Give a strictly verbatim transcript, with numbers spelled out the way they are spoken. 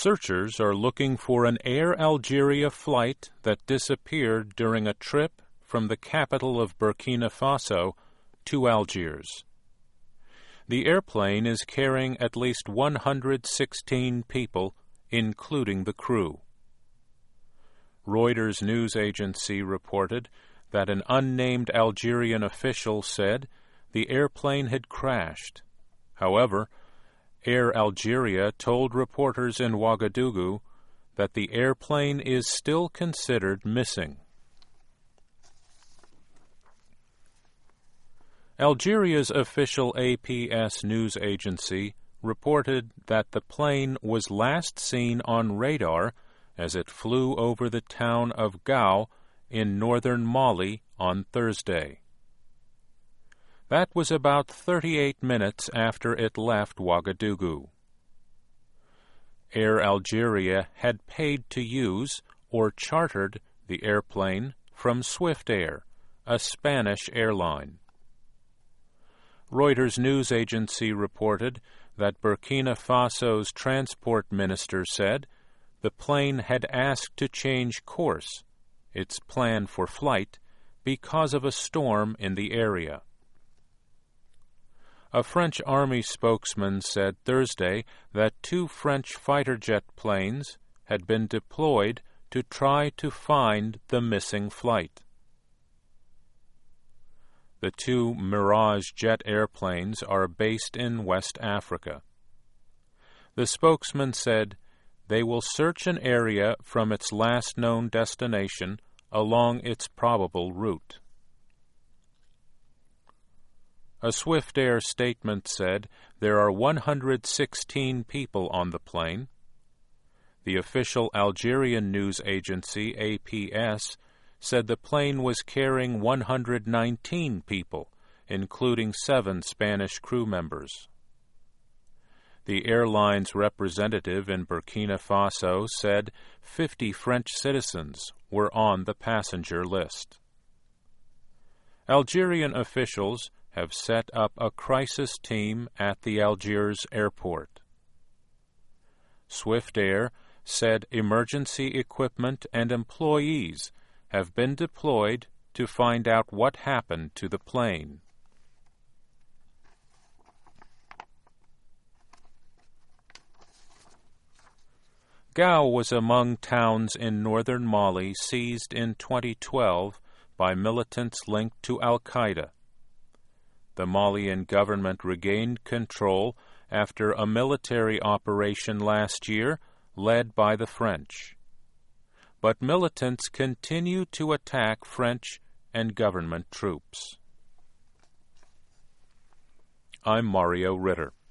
Searchers are looking for an Air Algeria flight that disappeared during a trip from the capital of Burkina Faso to Algiers. The airplane is carrying at least one hundred sixteen people, including the crew. Reuters news agency reported that an unnamed Algerian official said the airplane had crashed. However, Air Algeria told reporters in Ouagadougou that the airplane is still considered missing. Algeria's official A P S news agency reported that the plane was last seen on radar as it flew over the town of Gao in northern Mali on Thursday. That was about thirty-eight minutes after it left Ouagadougou. Air Algeria had paid to use or chartered the airplane from Swiftair, a Spanish airline. Reuters news agency reported that Burkina Faso's transport minister said the plane had asked to change course, its plan for flight, because of a storm in the area. A French Army spokesman said Thursday that two French fighter jet planes had been deployed to try to find the missing flight. The two Mirage jet airplanes are based in West Africa. The spokesman said they will search an area from its last known destination along its probable route. A Swiftair statement said there are one hundred sixteen people on the plane. The official Algerian news agency A P S said the plane was carrying one hundred nineteen people, including seven Spanish crew members. The airline's representative in Burkina Faso said fifty French citizens were on the passenger list. Algerian officials have set up a crisis team at the Algiers airport. Swiftair said emergency equipment and employees have been deployed to find out what happened to the plane. Gao was among towns in northern Mali seized in twenty twelve by militants linked to Al-Qaeda. The Malian government regained control after a military operation last year led by the French. But militants continue to attack French and government troops. I'm Mario Ritter.